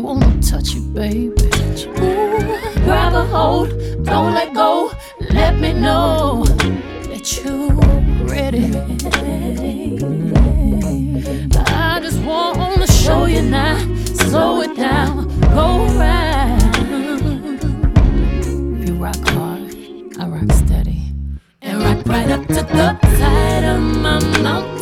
wanna touch it, baby. Ooh, grab a hold, don't let go. Let me know that you ready. I just wanna show you now. Slow it down, go right. You rock hard, I rock steady, and rock right up to the side of my mountain.